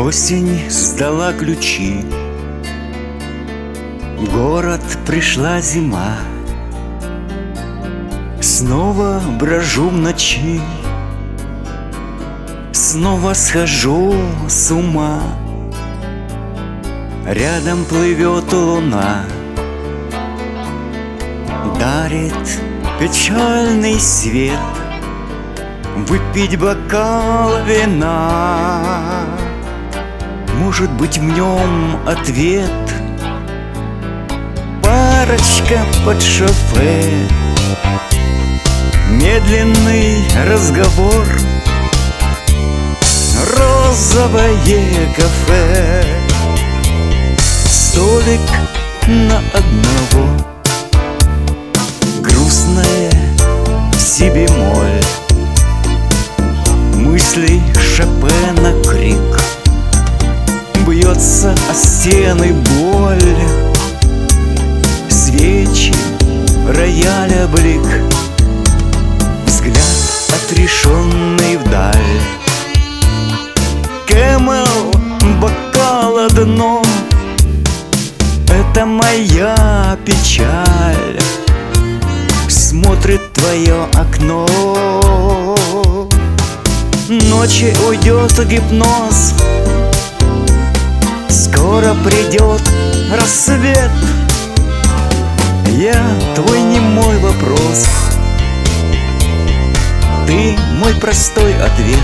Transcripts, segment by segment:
Осень сдала ключи, в город пришла зима. Снова брожу в ночи, снова схожу с ума. Рядом плывет луна, дарит печальный свет. Выпить бокал вина, может быть, в нем ответ. Парочка под шофе, медленный разговор, розовое кафе, столик на одного, грустная си бемоль, мыслей Шопена крик, бьется о стены боль, свечи, рояля блик, взгляд отрешенный вдаль. Кэмэл, бокал дно, это моя печаль. Смотрит твое окно, ночи уйдет гипноз, скоро придет рассвет. Я твой немой вопрос, ты мой простой ответ.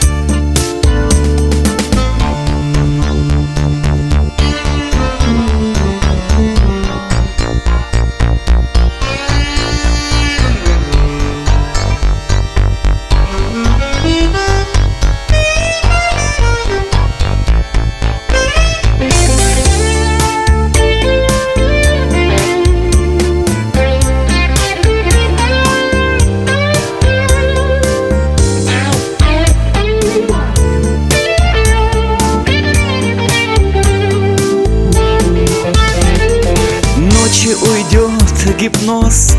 Уйдет гипноз,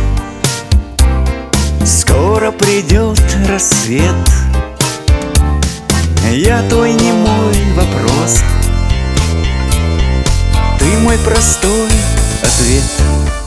скоро придет рассвет. Я твой немой вопрос, ты мой простой ответ.